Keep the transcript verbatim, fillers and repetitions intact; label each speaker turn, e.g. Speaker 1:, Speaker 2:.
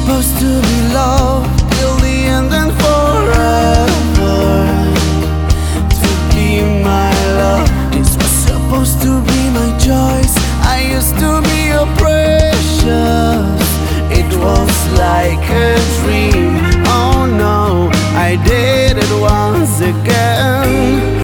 Speaker 1: supposed to be love till the end and forever. To be my love, this was supposed to be my choice. I used to be your precious. It was like a dream. Oh no, I did it once.